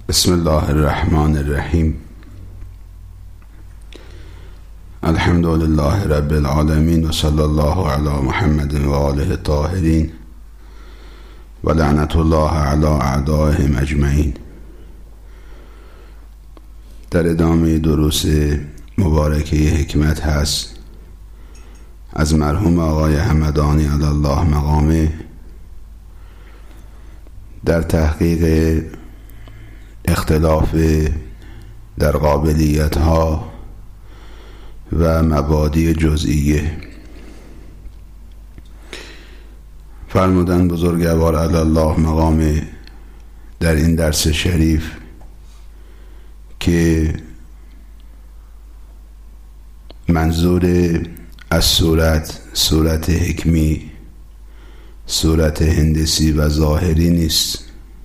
بسم الله الرحمن الرحیم. الحمد لله رب العالمین و صلی الله علی محمد و آله الطاهرین و لعنت الله علی اعدائهم اجمعین. در ادامه دروس مبارکه حکمت هست از مرحوم آقای همدانی علی الله مقامه در تحقیق اختلاف در قابلیت ها و مبادی جزئیه. فرمودن بزرگوار علی الله مقامه در این درس شریف که منظور از صورت حکمی، صورت هندسی و ظاهری نیست،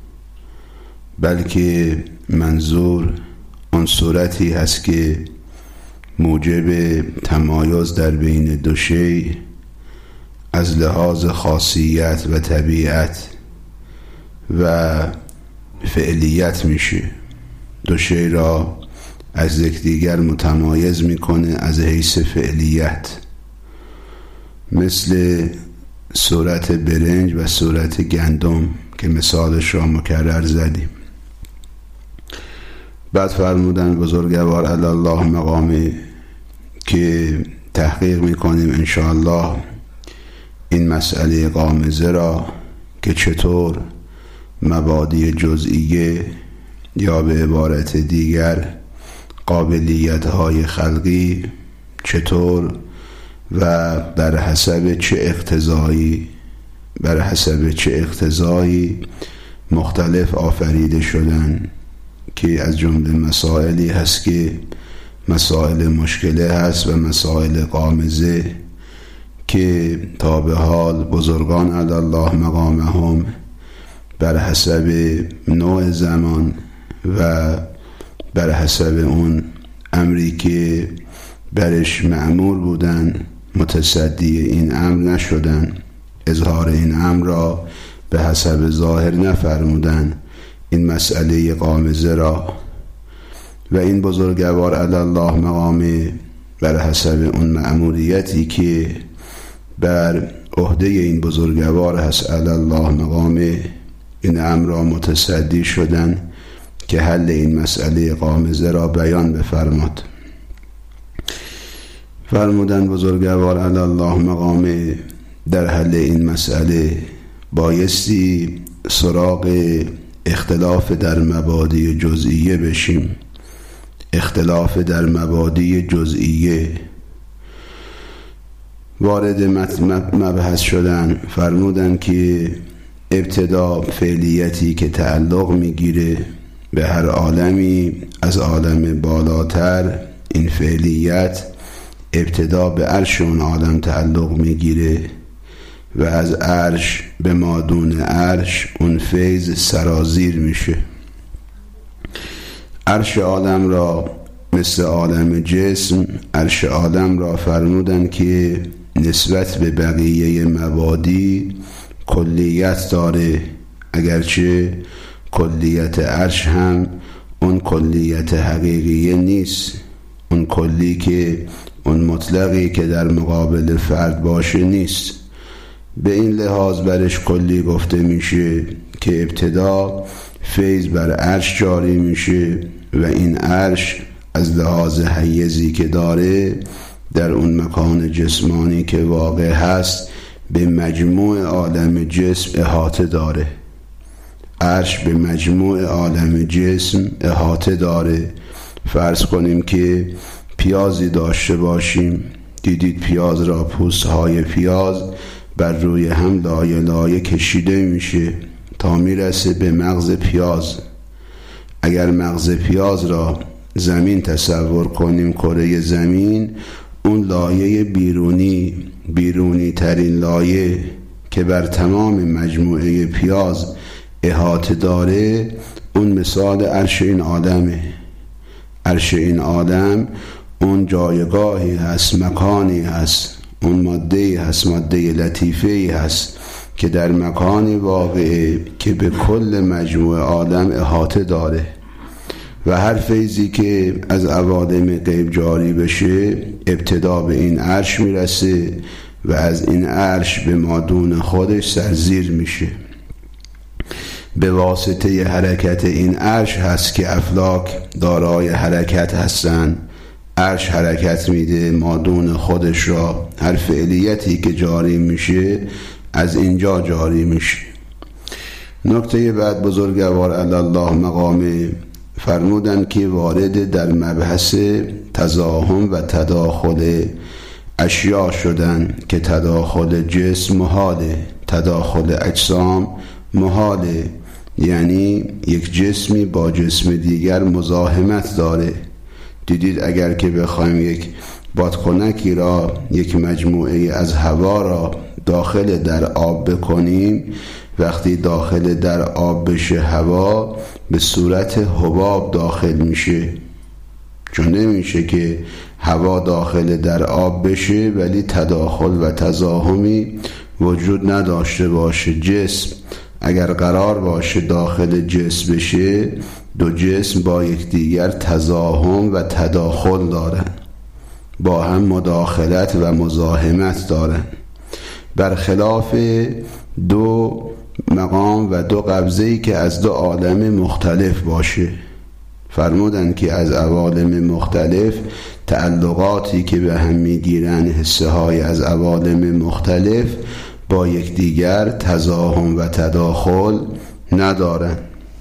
بلکه منظور آن صورتی هست که موجب تمایز در بین دو شی از لحاظ خاصیت و طبیعت و فعلیت میشه. دو شی را از یکدیگر متمایز میکنه از حیث فعلیت، مثل صورت برنج و صورت گندم که مثالش را مکرر زدیم. بعد فرمودن بزرگوار علی الله مقامه که تحقیق میکنیم انشاءالله این مسئله غامضه را که چطور مبادی جزئیه یا به عبارت دیگر قابلیت های خلقی چطور و بر حسب چه اقتضایی مختلف آفریده شدن، که از جمله مسائلی هست که مسائل مشکله هست و مسائل غامضه که تا به حال بزرگان علی الله مقامهم بر حسب نوع زمان و بر حسب اون امری که برش مأمور بودن متصدی این امر نشدن، اظهار این امر را به حسب ظاهر نفرمودن این مسئله غامضه را. و این بزرگوار علی الله مقامه بر حسب اون مأموریتی که بر عهده این بزرگوار هست علی الله مقامه این امر را متصدی شدن که حل این مسئله غامضه را بیان بفرماد. فرمودن بزرگوار علی الله مقامه در حل این مسئله بایستی سراغ اختلاف در مبادی جزئیه بشیم. اختلاف در مبادی جزئیه وارد مبحث شدن. فرمودن که ابتدا فعلیتی که تعلق میگیره به هر عالمی از عالم بالاتر، این فعلیت ابتدا به عرش اون عالم تعلق میگیره و از عرش به مادون عرش اون فیض سرازیر میشه. عرش عالم را مثل عالم جسم، عرش عالم را فرمودن که نسبت به بقیه مبادی کلیت داره، اگرچه کلیت عرش هم اون کلیت حقیقیه نیست، اون کلی که اون مطلقی که در مقابل فرد باشه نیست. به این لحاظ برش کلی گفته میشه که ابتدا فیض بر عرش جاری میشه و این عرش از لحاظ حیزی که داره در اون مکان جسمانی که واقع هست به مجموع عالم جسم احاطه داره. عرش به مجموع عالم جسم احاطه داره. فرض کنیم که پیازی داشته باشیم، دیدید پیاز را پوست های پیاز بر روی هم لایه لایه کشیده میشه تا میرسه به مغز پیاز. اگر مغز پیاز را زمین تصور کنیم، کره زمین، اون لایه بیرونی ترین لایه که بر تمام مجموعه پیاز احاطه داره، اون مثال عرش این عالمه. عرش این عالم اون جایگاهی هست، مکانی هست، اون ماده‌ای هست، ماده لطیفه‌ای هست که در مکان واقعه که به کل مجموع عالم احاطه داره. و هر فیضی که از عوالم غیب جاری بشه ابتدا به این عرش میرسه و از این عرش به مادون خودش سرزیر میشه. به واسطه حرکت این عرش هست که افلاک دارای حرکت هستن. عرش حرکت میده مادون خودش را، هر فعلیتی که جاری میشه از اینجا جاری میشه. نکته بعد بزرگوار الله مقامه فرمودن که وارد در مبحث تزاحم و تداخل اشیا شدن که تداخل جسم محاله، تداخل اجسام محاله، یعنی یک جسمی با جسم دیگر مزاحمت داره. دیدید اگر که بخوایم یک بادکنکی را، یک مجموعه از هوا را داخل در آب بکنیم، وقتی داخل در آب بشه هوا به صورت حباب داخل میشه، چون نمیشه که هوا داخل در آب بشه ولی تداخل و تزاحمی وجود نداشته باشه. جسم اگر قرار باشه داخل جسم بشه، دو جسم با یکدیگر تزاحم و تداخل دارن، با هم مداخلت و مزاحمت دارن، برخلاف دو مقام و دو قبضه‌ای که از دو عالم مختلف باشه. فرمودن که از عوالم مختلف تعلقاتی که به هم میگیرن، حصه های از عوالم مختلف با یکدیگر تزاحم و تداخل ندارن.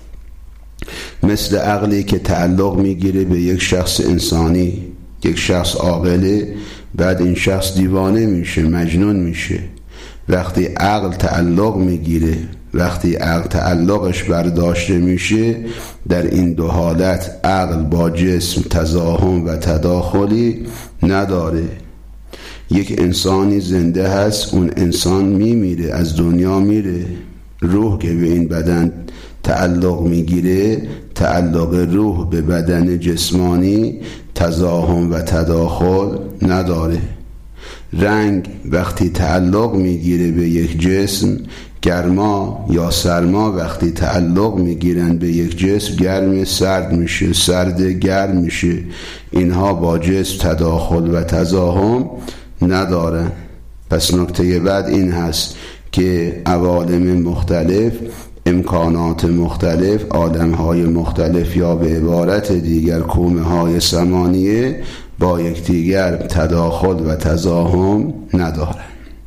مثل عقلی که تعلق میگیره به یک شخص انسانی، یک شخص عاقله، بعد این شخص دیوانه میشه، مجنون میشه. وقتی عقل تعلق میگیره، وقتی عقل تعلقش برداشته میشه، در این دو حالت عقل با جسم تزاحم و تداخلی نداره. یک انسانی زنده هست، اون انسان میمیره، از دنیا میره. روح که به این بدن تعلق میگیره، تعلق روح به بدن جسمانی تزاحم و تداخل نداره. رنگ وقتی تعلق میگیره به یک جسم، گرما یا سرما وقتی تعلق میگیرن به یک جسم، گرم سرد میشه، سرد گرم میشه. اینها با جسم تداخل و تزاحم ندارن. پس نکته بعد این هست که عوالم مختلف، امکانات مختلف، عالمهای مختلف، یا به عبارت دیگر کومه های سمانیه با یکدیگر تداخل و تزاحم ندارن.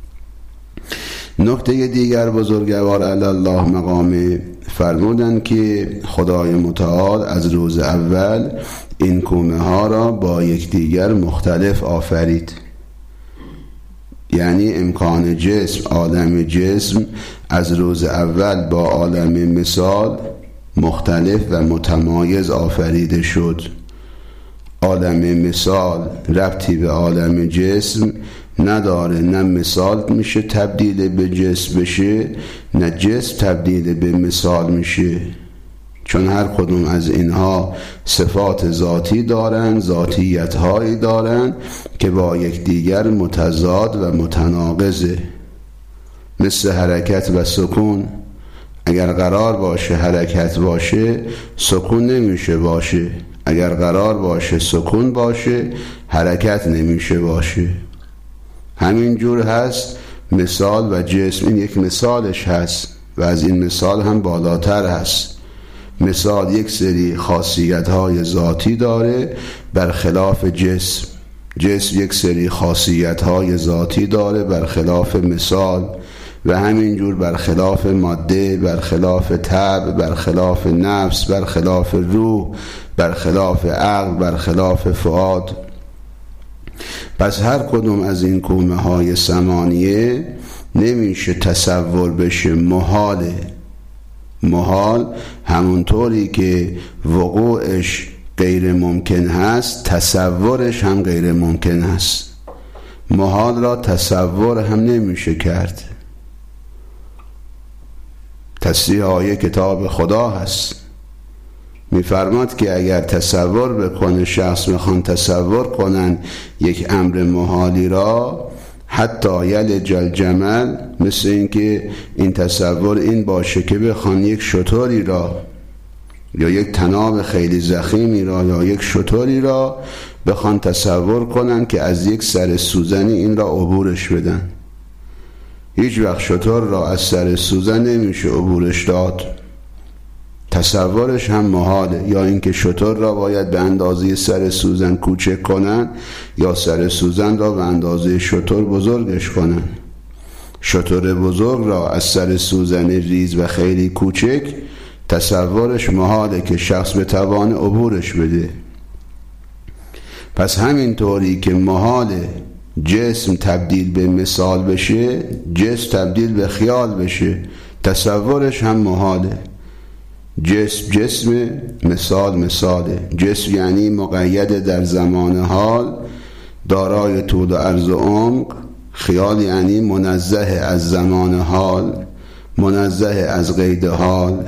نکته دیگر بزرگوار الله مقامه فرمودن که خدای متعال از روز اول این کومه ها را با یکدیگر مختلف آفرید. یعنی امکان جسم، عالم جسم از روز اول با عالم مثال مختلف و متمایز آفریده شد. عالم مثال ربطی به عالم جسم نداره، نه مثال میشه تبدیل به جسم بشه، نه جسم تبدیل به مثال میشه، چون هر کدوم از اینها صفات ذاتی دارن، ذاتیت هایی دارن که با یکدیگر متضاد و متناقضه. مثل حرکت و سکون، اگر قرار باشه حرکت باشه سکون نمیشه باشه، اگر قرار باشه سکون باشه حرکت نمیشه باشه. همین جور هست مثال و جسم، این یک مثالش هست و از این مثال هم بالاتر هست. مثال یک سری خاصیت‌های ذاتی داره برخلاف جسم، جسم یک سری خاصیت‌های ذاتی داره برخلاف مثال، و همینجور برخلاف ماده، برخلاف طبع، برخلاف نفس، برخلاف روح، برخلاف عقل، برخلاف فؤاد. پس هر کدوم از این کومه های ثمانیه نمیشه تصور بشه، محاله. محال همونطوری که وقوعش غیر ممکن هست، تصورش هم غیر ممکن هست. محال را تصور هم نمیشه کرد. تصریح آیه کتاب خدا هست، میفرماد که اگر تصور بکنه شخص، میخوان تصور کنن یک امر محالی را، حتی یلج الجمل، مثل این که این تصور این باشه که بخوان یک شتری را یا یک طناب خیلی ضخیمی را یا یک شتری را بخوان تصور کنن که از یک سر سوزنی این را عبورش بدن. هیچ وقت شتر را از سر سوزن نمیشه عبورش داد، تصورش هم محاله. یا اینکه شتر را باید به اندازه سر سوزن کوچک کنن یا سر سوزن را به اندازه شتر بزرگش کنن. شتر بزرگ را از سر سوزن ریز و خیلی کوچک تصورش محاله که شخص بتوانه عبورش بده. پس همین طوری که محاله جسم تبدیل به مثال بشه، جسم تبدیل به خیال بشه، تصورش هم محاله. جسم مثال مثاله. جسم یعنی مقید در زمان حال، دارای طول و عرض و عمق. خیال یعنی منزه از زمان حال، منزه از قید حال،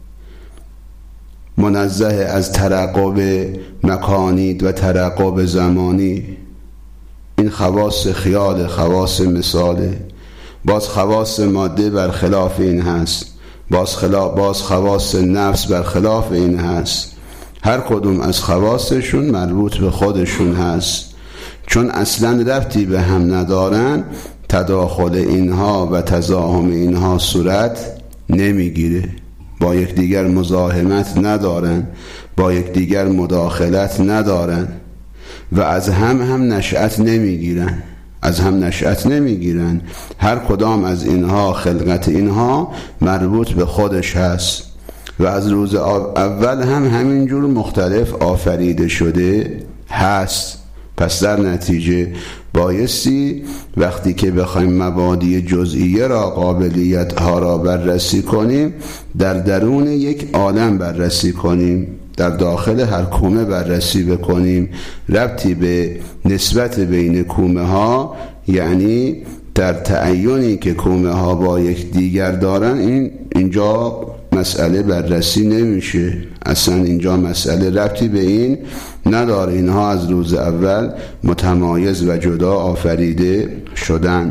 منزه از ترقب مکانی و ترقب زمانی. این خواص خیال، خواص مثاله. باز خواص ماده برخلاف این هست، باز خواص نفس برخلاف این هست. هر کدوم از خواصشون مربوط به خودشون هست، چون اصلا ربطی به هم ندارن. تداخل اینها و تزاحم اینها صورت نمیگیره، با یکدیگر مزاحمت ندارن، با یکدیگر مداخلت ندارن و از هم نشأت نمیگیرن، از هم نشأت نمیگیرن. هر کدام از اینها، خلقت اینها مربوط به خودش هست و از روز اول هم همینجور مختلف آفریده شده هست. پس در نتیجه بایستی وقتی که بخوایم مبادی جزئیه را، قابلیت ها را بررسی کنیم، در درون یک عالم بررسی کنیم، در داخل هر کومه بررسی بکنیم. ربطی به نسبت بین کومه ها، یعنی در تعیینی که کومه ها با یک دیگر دارن، اینجا مسئله بررسی نمیشه. اصلا اینجا مسئله ربطی به این نداره. اینها از روز اول متمایز و جدا آفریده شدن.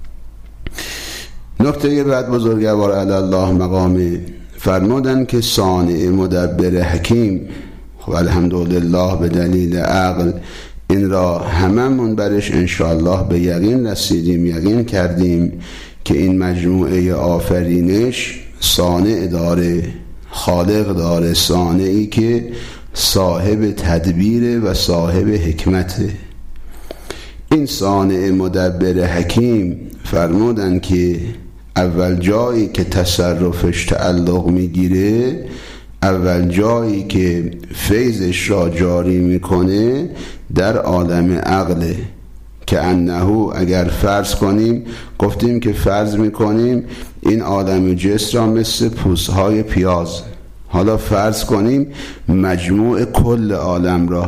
نکته بعد بزرگوار علی الله مقامه فرمودن که صانع مدبر حکیم، خب الحمدلله به دلیل عقل این را هممون برش انشاءالله به یقین رسیدیم، یقین کردیم که این مجموعه آفرینش صانع داره، خالق داره، صانعی که صاحب تدبیر و صاحب حکمته. این صانع مدبر حکیم فرمودن که اول جایی که تصرفش تعلق میگیره، اول جایی که فیضش را جاری میکنه در عالم عقله. که انهو، اگر فرض کنیم، گفتیم که فرض میکنیم این عالم جسم را مثل پوستهای پیاز. حالا فرض کنیم مجموع کل عالم را،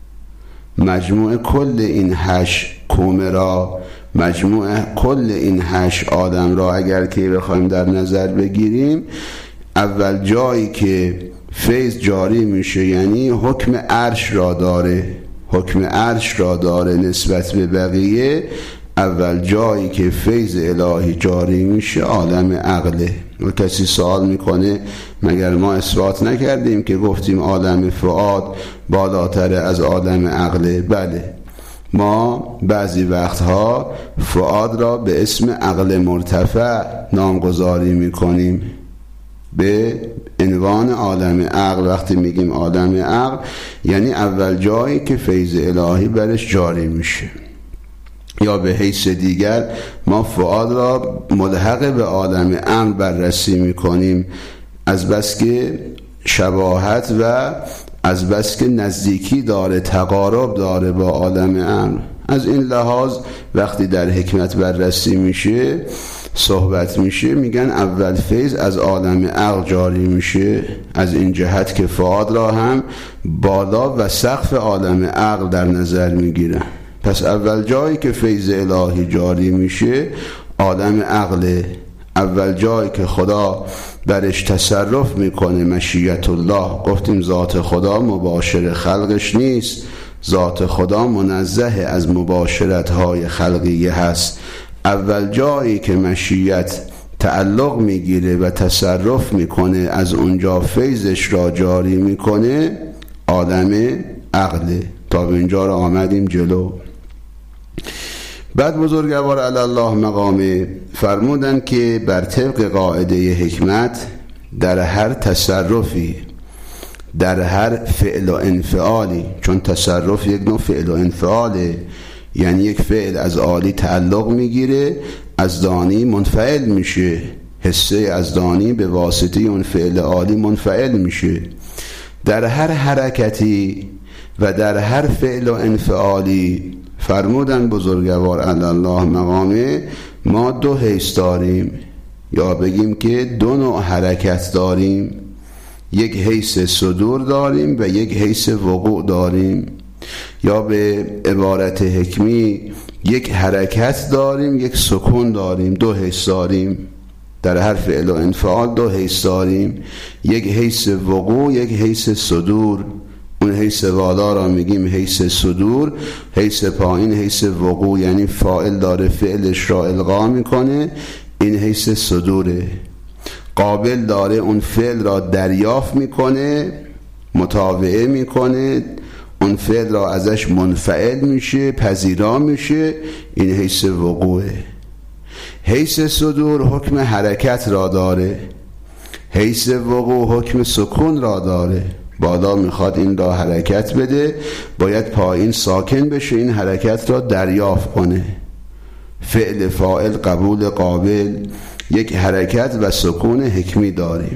مجموع کل این 8 کومه را، مجموع کل این 8 عالم را اگر که بخوایم در نظر بگیریم، اول جایی که فیض جاری میشه یعنی حکم عرش را داره، حکم عرش را داره نسبت به بقیه. اول جایی که فیض الهی جاری میشه عالم عقله. و کسی سوال میکنه مگر ما اثبات نکردیم که گفتیم عالم فؤاد بالاتر از عالم عقله؟ بله، ما بعضی وقتها فؤاد را به اسم عقل مرتفع نامگذاری میکنیم، به عنوان عالم عقل. وقتی میگیم عالم عقل یعنی اول جایی که فیض الهی برش جاری میشه. یا به حیث دیگر ما فؤاد را ملحق به عالم امر بررسی میکنیم، از بس که شباهت و از بس که نزدیکی داره، تقارب داره با عالم امر. از این لحاظ وقتی در حکمت بررسی میشه، صحبت میشه، میگن اول فیض از عالم عقل جاری میشه، از این جهت که فؤاد را هم بالا و سقف عالم عقل در نظر میگیرن. پس اول جایی که فیض الهی جاری میشه عالم عقله. اول جایی که خدا برش تصرف میکنه مشیت الله. گفتیم ذات خدا مباشر خلقش نیست، ذات خدا منزه از مباشرت های خلقیه هست. اول جایی که مشیت تعلق میگیره و تصرف میکنه، از اونجا فیضش را جاری میکنه، عالم عقله. تا به اینجا را آمدیم جلو. بعد بزرگوار علی الله مقامه فرمودن که بر طبق قاعده حکمت در هر تصرفی، در هر فعل و انفعالی، چون تصرف یک نوع فعل و انفعاله، یعنی یک فعل از عالی تعلق میگیره، از دانی منفعل میشه، حصه از دانی به واسطه اون فعل عالی منفعل میشه. در هر حرکتی و در هر فعل و انفعالی فرمودن بزرگوار علی الله مقامه ما دو حیث داریم، یا بگیم که دو نوع حرکت داریم، یک حیث صدور داریم و یک حیث وقوع داریم، یا به عبارت حکمی یک حرکت داریم یک سکون داریم، دو حیث داریم. در هر فعل و انفعال دو حیث داریم، یک حیث وقوع یک حیث صدور. اون حیث والا را میگیم حیث صدور، حیث پایین حیث وقوع، یعنی فاعل داره فعلش را القا میکنه، این حیث صدوره. قابل داره اون فعل را دریافت میکنه، متابعه میکنه، اون فعل را ازش منفعل میشه، پذیرا میشه، این حیث وقوعه. حیث صدور حکم حرکت را داره، حیث وقوع حکم سکون را داره. بالا میخواد این را حرکت بده، باید پایین ساکن بشه، این حرکت را دریافت کنه. فعل فاعل قبول قابل، یک حرکت و سکون حکمی داریم.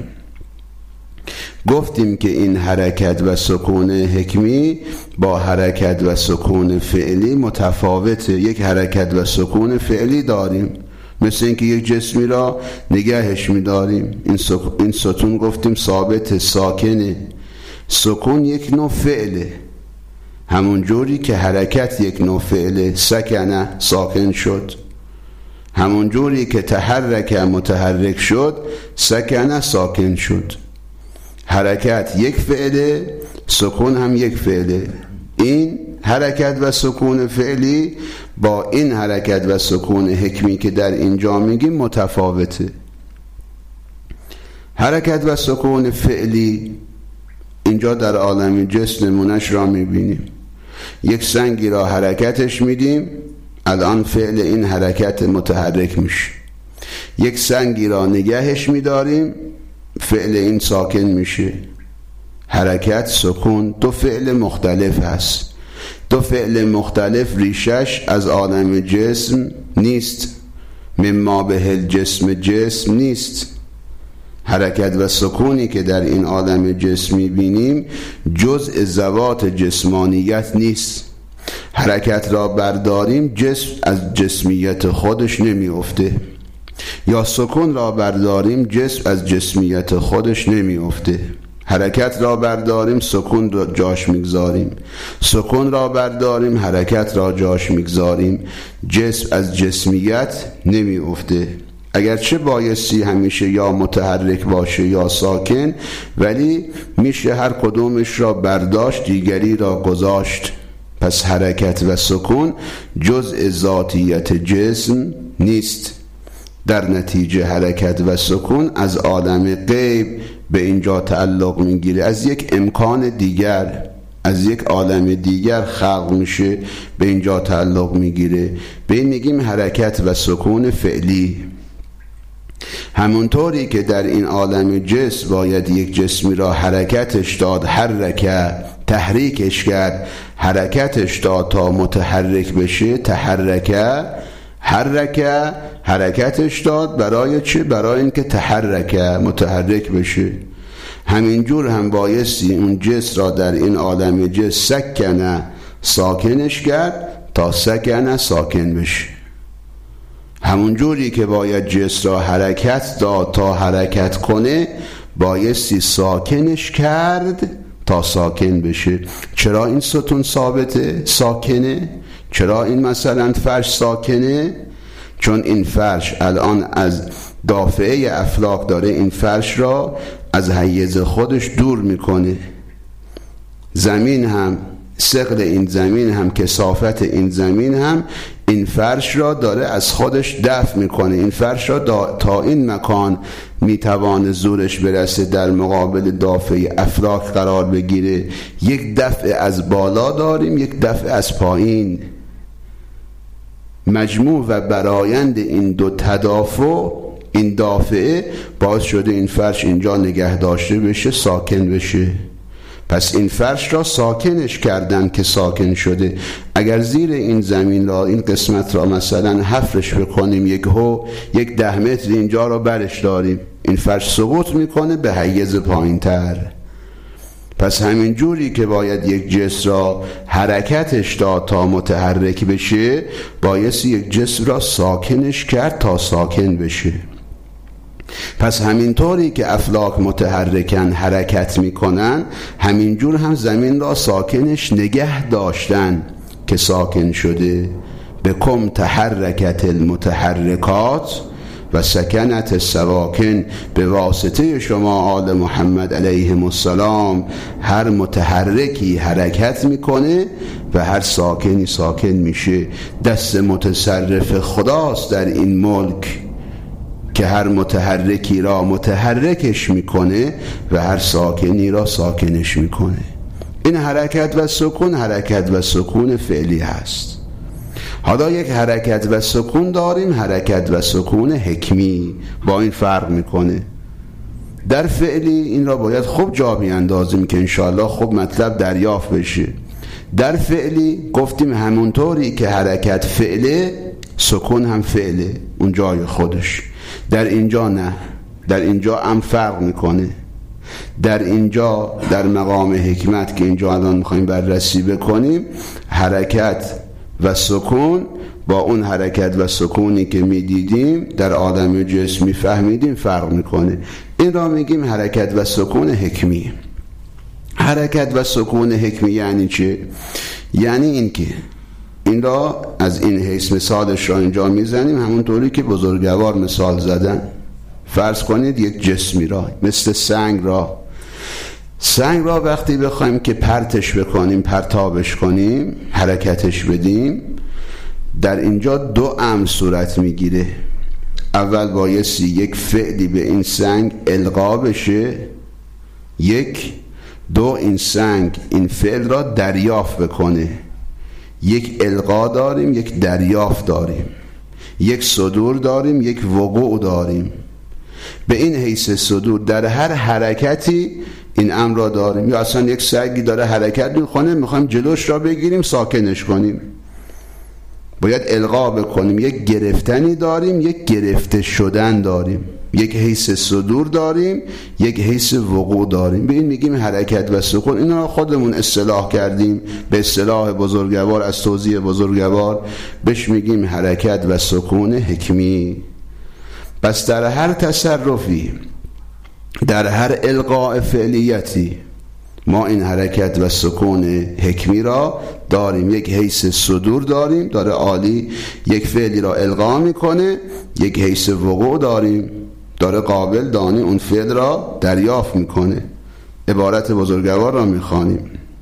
گفتیم که این حرکت و سکون حکمی با حرکت و سکون فعلی متفاوته. یک حرکت و سکون فعلی داریم، مثل اینکه یک جسمی را نگهش می‌داریم. این ستون گفتیم ثابت ساکنه. سکون یک نوع فعله، همون جوری که حرکت یک نوع فعله، سکنه ساکن شد. همون جوری که تحرک متحرک شد، سکنه ساکن شد. حرکت یک فعله، سکون هم یک فعله. این حرکت و سکون فعلی با این حرکت و سکون حکمی که در اینجا میگیم متفاوته. حرکت و سکون فعلی اینجا در عالم جسم نمونش را میبینیم. یک سنگی را حرکتش میدیم، الان فعل این حرکت متحرک میشه. یک سنگی را نگهش میداریم، فعل این ساکن میشه. حرکت سکون دو فعل مختلف هست. دو فعل مختلف ریشش از عالم جسم نیست، مما به الجسم جسم نیست. حرکت و سکونی که در این عالم جسمی بینیم جزء ذوات جسمانیت نیست. حرکت را برداریم، جسم از جسمیت خودش نمیافته، یا سکون را برداریم، جسم از جسمیت خودش نمیافته. حرکت را برداریم، سکون را جاش میگذاریم، سکون را برداریم، حرکت را جاش میگذاریم، جسم از جسمیت نمیافته. اگرچه بایستی همیشه یا متحرک باشه یا ساکن، ولی میشه هر کدومش را برداشت، دیگری را گذاشت. پس حرکت و سکون جزء ذاتیت جسم نیست. در نتیجه حرکت و سکون از عالم غیب به اینجا تعلق میگیره، از یک امکان دیگر، از یک عالم دیگر خلق میشه، به اینجا تعلق میگیره. به این میگیم حرکت و سکون فعلی. همونطوری که در این عالم جسم باید یک جسمی را حرکتش داد، حرکه تحریکش کرد، حرکتش داد تا متحرک بشه، تحرکه حرکه حرکتش داد. برای چه؟ برای اینکه تحرکه متحرک بشه. همینجور هم بایستی اون جسم را در این عالم جسم سکنه ساکنش کرد تا سکنه ساکن بشه. همون جوری که باید جسم را حرکت داد تا حرکت کنه، بایستی ساکنش کرد تا ساکن بشه. چرا این ستون ثابته ساکنه؟ چرا این مثلا فرش ساکنه؟ چون این فرش الان از دافعه افلاک داره این فرش را از حیز خودش دور میکنه. زمین هم ثقل این زمین هم، کثافت این زمین هم این فرش را داره از خودش دفع میکنه. این فرش را تا این مکان میتوانه زورش برسه در مقابل دافعه افلاک قرار بگیره. یک دفع از بالا داریم، یک دفع از پایین. مجموع و برآیند این دو تدافع، این دافعه باعث شده این فرش اینجا نگه داشته بشه، ساکن بشه. پس این فرش را ساکنش کردن که ساکن شده. اگر زیر این زمین را، این قسمت را مثلا حفرش بکنیم، یک 10 متر اینجا را برش داریم، این فرش سقوط میکنه به حیز پایین تر. پس همین جوری که باید یک جسم را حرکتش داد تا متحرک بشه، باید یک جسم را ساکنش کرد تا ساکن بشه. پس همینطوری که افلاک متحرکن، حرکت میکنن، همینجور هم زمین را ساکنش نگه داشتن که ساکن شده. بکم تحرکت المتحرکات و سکنت السواکن. به واسطه شما آل محمد علیهم السلام هر متحرکی حرکت میکنه و هر ساکنی ساکن میشه. دست متصرف خداست در این ملک که هر متحرکی را متحرکش میکنه و هر ساکنی را ساکنش میکنه. این حرکت و سکون، حرکت و سکون فعلی هست. حالا یک حرکت و سکون داریم، حرکت و سکون حکمی. با این فرق میکنه. در فعلی این را باید خوب جا بیاندازیم که انشاءالله خوب مطلب دریافت بشه. در فعلی گفتیم همونطوری که حرکت فعله، سکون هم فعله اون جای خودش. در اینجا نه، در اینجا هم فرق میکنه. در اینجا در مقام حکمت که اینجا الان میخوایم بررسی بکنیم، حرکت و سکون با اون حرکت و سکونی که میدیدیم در عالم جسم میفهمیدیم فرق میکنه. این را میگیم حرکت و سکون حکمی. حرکت و سکون حکمی یعنی چه؟ یعنی این که این را از این حیث مثالش را اینجا میزنیم همونطوری که بزرگوار مثال زدن. فرض کنید یک جسمی را، مثل سنگ را وقتی بخوایم که پرتش بکنیم، پرتابش کنیم، حرکتش بدیم، در اینجا 2 امر صورت میگیره. اول بایستی یک فعلی به این سنگ القا بشه، 2 این سنگ این فعل را دریافت بکنه. یک القا داریم، یک دریافت داریم، یک صدور داریم، یک وقوع داریم. به این حیث صدور در هر حرکتی این امر را داریم. یا اصلا یک سنگی داره حرکت میکنه، میخوایم جلوش را بگیریم، ساکنش کنیم، باید القا بکنیم. یک گرفتنی داریم، یک گرفته شدن داریم. یک حیث صدور داریم، یک حیث وقوع داریم. به این میگیم حرکت و سکون. اینا خودمون اصطلاح کردیم به اصطلاح بزرگوار، از توضیح بزرگوار بهش میگیم حرکت و سکون حکمی. پس در هر تصرفی، در هر القاء فعلیتی ما این حرکت و سکون حکمی را داریم. یک حیث صدور داریم، داره عالی یک فعلی را القا میکنه. یک حیث وقوع داریم، داره قابل دانی اون فعل را دریافت میکنه. عبارت بزرگوار را میخوانیم.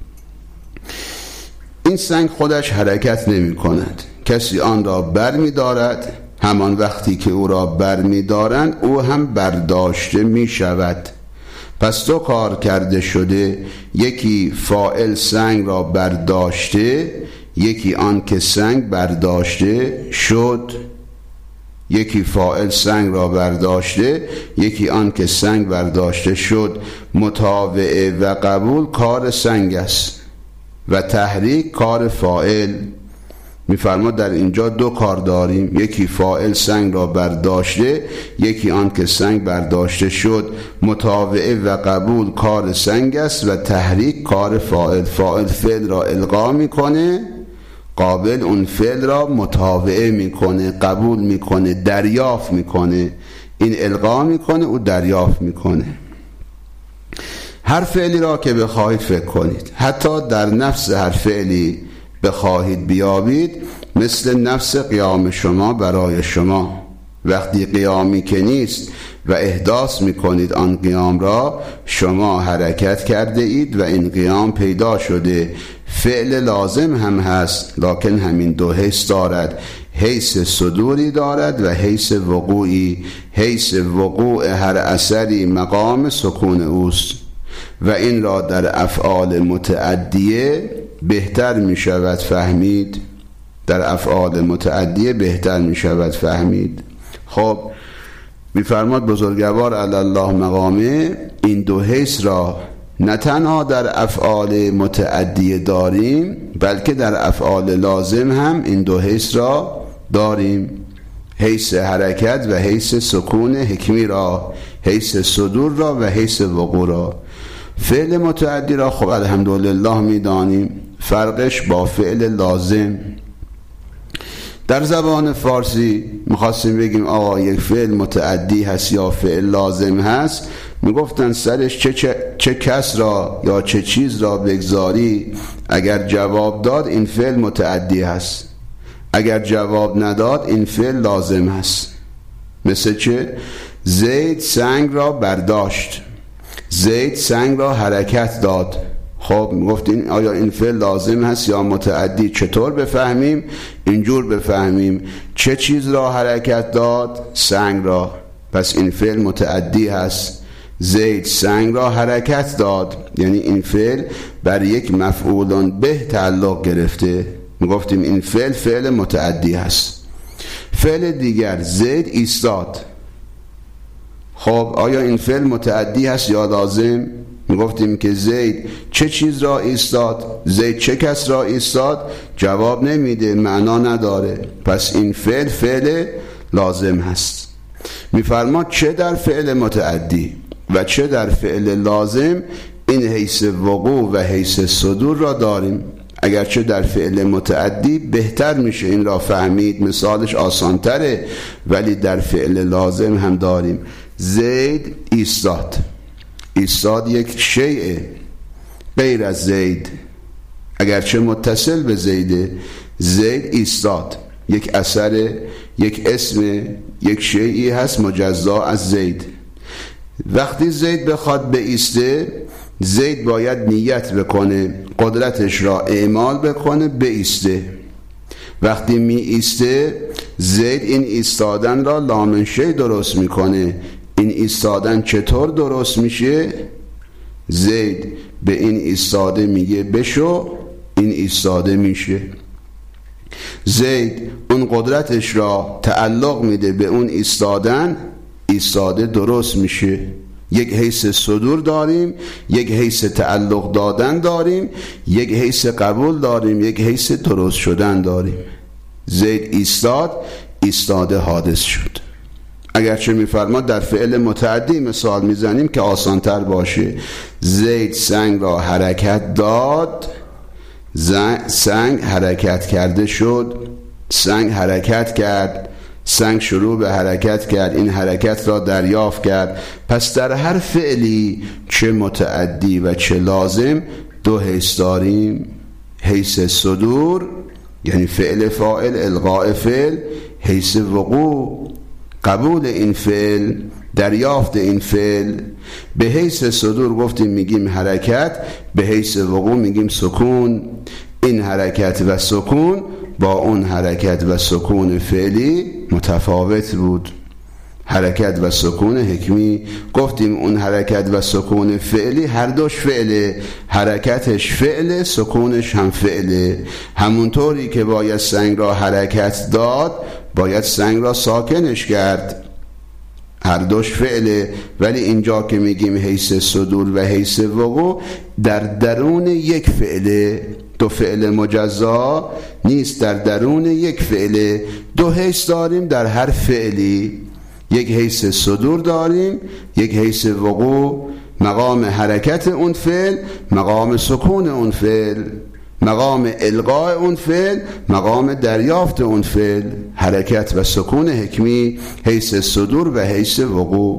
این سنگ خودش حرکت نمی کند، کسی آن را بر می دارد. همان وقتی که او را بر می دارند او هم برداشته می شود. پس 2 کار کرده شده، یکی فاعل سنگ را برداشته، یکی آن که سنگ برداشته شد. یکی فاعل سنگ را برداشته، یکی آن که سنگ برداشته شد. متابعه و قبول کار سنگ است و تحریک کار فاعل. میفرماد در اینجا 2 کار داریم، یکی فاعل سنگ را برداشته، یکی آن که سنگ برداشته شد. متابعه و قبول کار سنگ است و تحریک کار فاعل. فاعل فعل را القا میکنه، قابل اون فعل را متابعه میکنه، قبول میکنه، دریافت میکنه. این القا میکنه، او دریافت میکنه. هر فعلی را که بخواهید فکر کنید، حتی در نفس هر فعلی بخواهید بیابید، مثل نفس قیام شما برای شما. وقتی قیامی که نیست و احداث میکنید آن قیام را، شما حرکت کرده اید و این قیام پیدا شده. فعل لازم هم هست، لکن همین دو حیث دارد، حیث صدوری دارد و حیث وقوعی. حیث وقوع هر اثری مقام سکون اوست و این را در افعال متعدیه بهتر می شود فهمید. در افعال متعدیه بهتر می شود فهمید. خب می‌فرماد بزرگوار علی الله مقامه این دو حیث را نه تنها در افعال متعدیه داریم، بلکه در افعال لازم هم این دو حیث را داریم، حیث حرکت و حیث سکون حکمی را، حیث صدور را و حیث وقوع را. فعل متعدی را خب الحمدلله می‌دانیم، فرقش با فعل لازم. در زبان فارسی میخواستیم بگیم آقا یک فعل متعدی هست یا فعل لازم هست، میگفتن سرش چه کس را یا چه چیز را بگذاری، اگر جواب داد این فعل متعدی هست، اگر جواب نداد این فعل لازم هست. مثل چه؟ زید سنگ را برداشت، زید سنگ را حرکت داد. خب میگفتین آیا این فعل لازم هست یا متعدی؟ چطور بفهمیم؟ اینجور بفهمیم چه چیز را حرکت داد؟ سنگ را. پس این فعل متعدی هست. زید سنگ را حرکت داد، یعنی این فعل بر یک مفعول به تعلق گرفته، میگفتیم این فعل متعدی هست. فعل دیگر زید ایستاد. خب آیا این فعل متعدی هست یا لازم؟ میگفتیم که زید چه چیز را ایستاد، زید چه کس را ایستاد، جواب نمیده، معنا نداره، پس این فعل لازم هست. میفرماد چه در فعل متعدی و چه در فعل لازم این حیث وقوع و حیث صدور را داریم. اگرچه در فعل متعدی بهتر میشه این را فهمید، مثالش آسانتره، ولی در فعل لازم هم داریم. زید ایستاد، ایستاد یک شیء غیر از زید، اگرچه متصل به زیده. زید ایستاد یک اثر، یک اسم، یک شیئی هست مجزا از زید. وقتی زید بخواد بایسته، زید باید نیت بکنه، قدرتش را اعمال بکنه، بایسته. وقتی می ایسته، زید این ایستادن را لامنشه درست میکنه. این ایستادن چطور درست میشه؟ زید به این ایستاده میگه بشو، این ایستاده میشه. زید اون قدرتش را تعلق میده به اون ایستادن، ایستاده درست میشه. یک حیث صدور داریم، یک حیث تعلق دادن داریم، یک حیث قبول داریم، یک حیث درست شدن داریم. زید ایستاد، ایستاده حادث شد. اگرچه میفرماد در فعل متعدی مثال میزنیم که آسانتر باشه. زید سنگ را حرکت داد، سنگ حرکت کرده شد، سنگ حرکت کرد، سنگ شروع به حرکت کرد، این حرکت را دریافت کرد. پس در هر فعلی چه متعدی و چه لازم دو حیث داریم، حیث صدور یعنی فعل فاعل القاء فعل، حیث وقوع قبول این فعل، دریافت این فعل. به حیث صدور گفتیم میگیم حرکت، به حیث وقوع میگیم سکون. این حرکت و سکون با اون حرکت و سکون فعلی متفاوت بود. حرکت و سکون حکمی گفتیم اون حرکت و سکون فعلی هر دوش فعله، حرکتش فعله، سکونش هم فعله. همونطوری که باید سنگ را حرکت داد، باید سنگ را ساکنش کرد، هر دوش فعله. ولی اینجا که میگیم حیث صدور و حیث وقوع در درون یک فعله، دو فعل مجزا نیست، در درون یک فعله. دو حیث داریم در هر فعلی، یک حیث صدور داریم، یک حیث وقوع، مقام حرکت اون فعل، مقام سکون اون فعل، مقام القاء اون فعل، مقام دریافت اون فعل. حرکت و سکون حکمی، حیث صدور و حیث وقوع.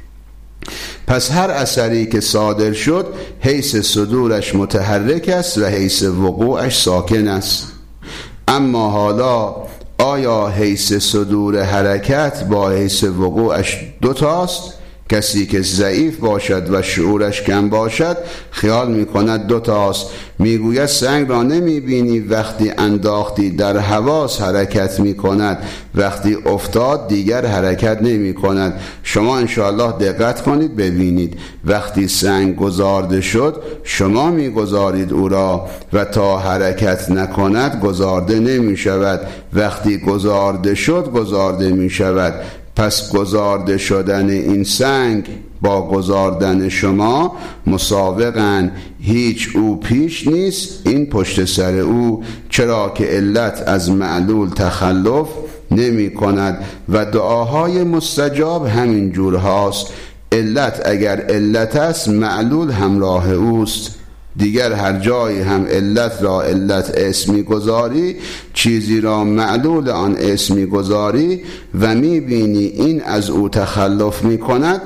پس هر اثری که صادر شد حیث صدورش متحرک است و حیث وقوعش ساکن است. اما حالا آیا حیث صدور حرکت با حیث وقوعش دوتاست؟ کسی که ضعیف باشد و شعورش کم باشد خیال میکند دوتاست. میگوید سنگ را نمیبینی وقتی انداختی در حواس حرکت میکند، وقتی افتاد دیگر حرکت نمیکند. شما انشاءالله دقت کنید ببینید، وقتی سنگ گذارده شد شما میگذارید او را و تا حرکت نکند گذارده نمیشود. وقتی گذارده شد گذارده میشود. پس گذارده شدن این سنگ با گذاردن شما مساوقن، هیچ او پیش نیست این پشت سر او، چرا که علت از معلول تخلف نمی کند و دعاهای مستجاب همین جور هاست. علت اگر علت است معلول همراه اوست. دیگر هر جایی هم علت را علت اسمی گذاری، چیزی را معلول آن اسمی گذاری و میبینی این از او تخلف میکند،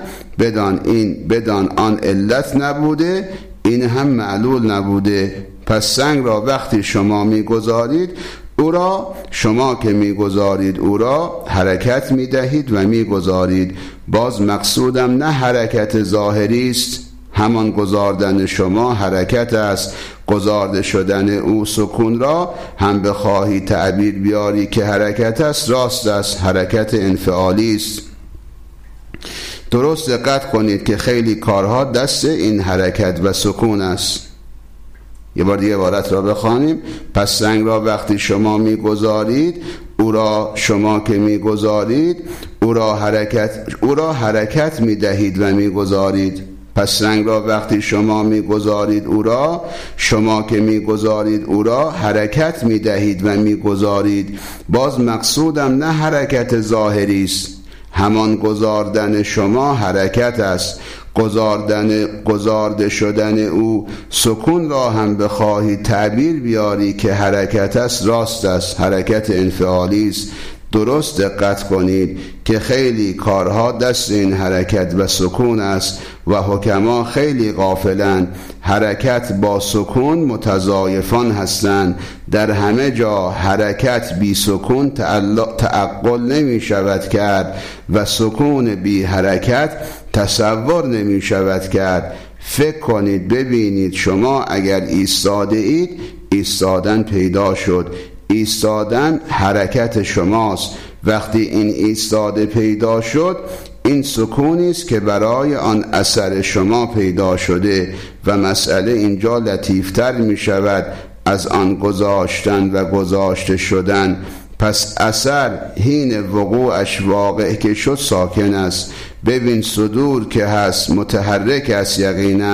بدان آن علت نبوده، این هم معلول نبوده. پس سنگ را وقتی شما میگذارید او را، شما که میگذارید او را حرکت میدهید و میگذارید. باز مقصودم نه حرکت ظاهری است، همان گذاردن شما حرکت است. گذارده شدن او سکون را هم بخواهی تعبیر بیاری که حرکت است، راست است، حرکت انفعالی است. درست دقت کنید که خیلی کارها دست این حرکت و سکون است. یه بار دیگه عبارت را بخوانیم. پس سنگ را وقتی شما میگذارید او را، شما که میگذارید او را حرکت میدهید و میگذارید. پس سنگ را وقتی شما میگذارید او را، شما که میگذارید او را حرکت میدهید و میگذارید. باز مقصودم نه حرکت ظاهری است، همان گذاردن شما حرکت است. گذارده شدن او سکون را هم بخواهی تعبیر بیاری که حرکت است، راست است، حرکت انفعالی است. درست دقت کنید که خیلی کارها دست این حرکت و سکون است و حکما خیلی غافلند. حرکت با سکون متضایفان هستند. در همه جا حرکت بی سکون تعقل نمی شود کرد و سکون بی حرکت تصور نمی شود کرد. فکر کنید ببینید، شما اگر ایستاده اید ایستادن پیدا شد، ایستادن حرکت شماست. وقتی این ایستاده پیدا شد این سکونی است که برای آن اثر شما پیدا شده و مسئله اینجا لطیفتر می شود از آن گذاشتن و گذاشته شدن. پس اثر حین وقوعش واقع که شد ساکن است. ببین صدور که هست متحرک است یقینا.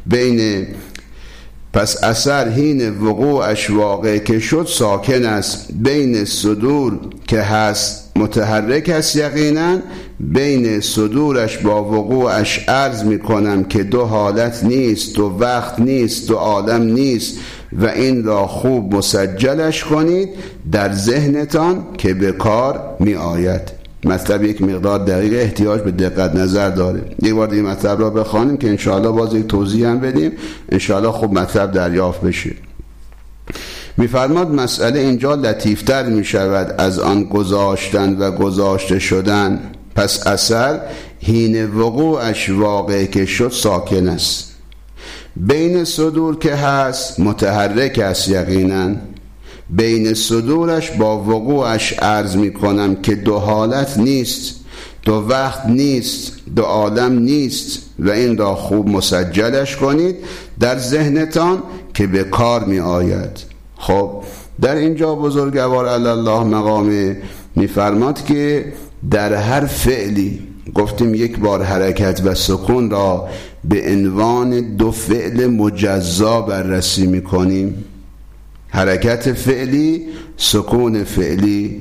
پس اثر حین وقوعش واقع که شد ساکن است. بین صدور که هست متحرک است یقینا. بین صدورش با وقوعش عرض می کنم که دو حالت نیست، دو وقت نیست، دو عالم نیست و این را خوب مسجلش کنید در ذهنتان که به کار می آید. مطلب یک مقدار دقیق احتیاج به دقت نظر داره. یک بار دیگه مطلب را بخوانیم که انشاءالله باز یک توضیح هم بدیم، انشاءالله خوب مطلب دریافت بشه. می‌فرماد مسئله اینجا لطیفتر می شود از آن گذاشتن و گذاشته شدن. پس اثر حین وقوعش واقع که شد ساکن است. بین صدور که هست متحرک است یقینا. بین صدورش با وقوعش عرض می کنم که دو حالت نیست، دو وقت نیست، دو عالم نیست و این را خوب مسجلش کنید در ذهنتان که به کار می آید. خب در اینجا بزرگوار الله مقامه میفرماد که در هر فعلی، گفتیم یک بار حرکت و سکون را به عنوان دو فعل مجزا بررسی میکنیم. حرکت فعلی، سکون فعلی.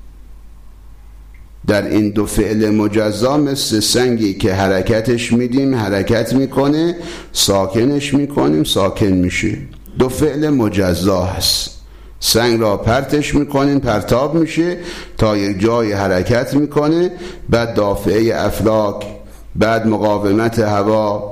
در این دو فعل مجزا مثل سنگی که حرکتش میدیم حرکت میکنه، ساکنش میکنیم ساکن میشه. دو فعل مجزا هست. سنگ را پرتش میکنین پرتاب میشه تا یک جای حرکت میکنه، بعد دافعه افلاک، بعد مقاومت هوا،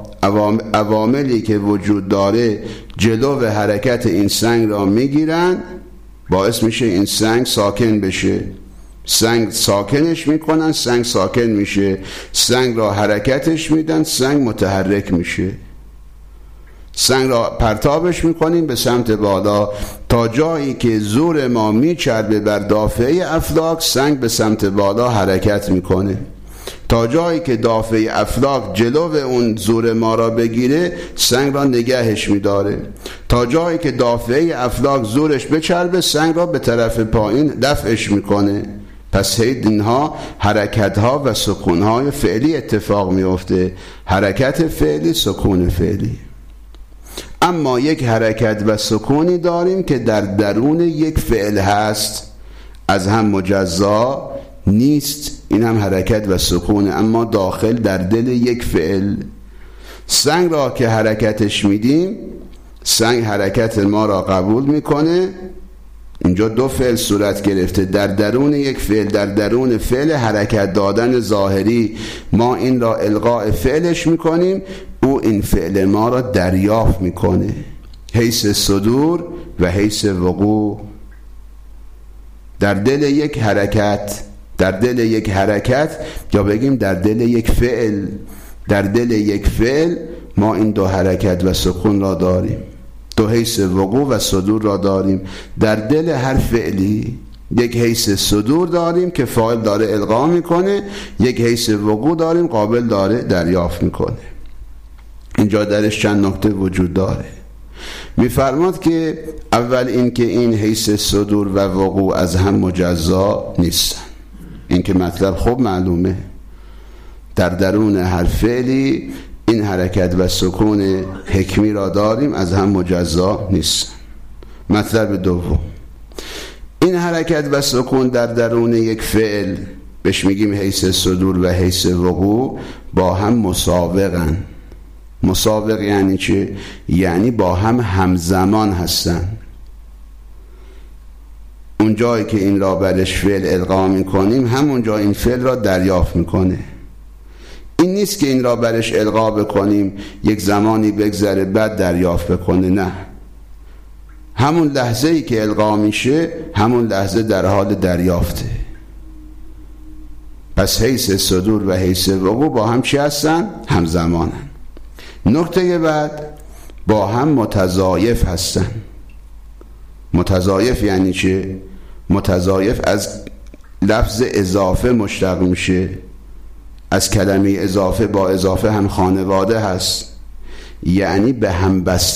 عواملی که وجود داره جلو حرکت این سنگ را میگیرن باعث میشه این سنگ ساکن بشه. سنگ ساکنش میکنن، سنگ ساکن میشه. سنگ را حرکتش میدن، سنگ متحرک میشه. سنگ را پرتابش میکنیم به سمت بالا تا جایی که زور ما میچربه بر دافعه افلاک، سنگ به سمت بالا حرکت میکنه. تا جایی که دافعه افلاک جلو اون زور ما را بگیره، سنگ را نگهش میداره. تا جایی که دافعه افلاک زورش بچربه، سنگ را به طرف پایین دفعش میکنه. پس اینها حرکتها و سکونهای فعلی اتفاق میفته. حرکت فعلی، سکون فعلی. اما یک حرکت و سکونی داریم که در درون یک فعل هست، از هم مجزا نیست. این هم حرکت و سکونه، اما داخل در دل یک فعل. سنگ را که حرکتش میدیم، سنگ حرکت ما را قبول میکنه. اینجا دو فعل صورت گرفته در درون یک فعل. در درون فعل حرکت دادن ظاهری، ما این را القاء فعلش میکنیم، او این فعل ما را دریافت میکنه، حیث صدور و حیث وقوع. در دل یک حرکت، در دل یک حرکت، یا بگیم در دل یک فعل، در دل یک فعل ما این دو حرکت و سکون را داریم، دو حیث وقوع و صدور را داریم. در دل هر فعلی یک حیث صدور داریم که فاعل داره القا میکنه، یک حیث وقوع داریم قابل داره دریافت میکنه. اینجا درش چند نکته وجود داره. میفرماد که اول این که این حیث صدور و وقوع از هم مجزا نیستن. این که مطلب خوب معلومه، در درون هر فعلی این حرکت و سکون حکمی را داریم، از هم مجزا نیست. مطلب دوم، این حرکت و سکون در درون یک فعل، بهش میگیم حیث صدور و حیث وقوع، با هم مساوقن. مساوق یعنی چه؟ یعنی با هم همزمان هستن. اون جایی که این را برش فعل القا میکنیم، همون جا این فعل را دریافت میکنه. این نیست که این را برش القا بکنیم یک زمانی بگذره بعد دریافت بکنه، نه، همون لحظه ای که القا میشه همون لحظه در حال دریافته. پس حیث صدور و حیث وقوع با هم چی هستن؟ همزمانن. نکته بعد، با هم متضاعف هستن. متضاعف یعنی چه؟ متضاعف از لفظ اضافه مشتق میشه، از کلمه اضافه، با اضافه هم خانواده هست، یعنی به هم بسته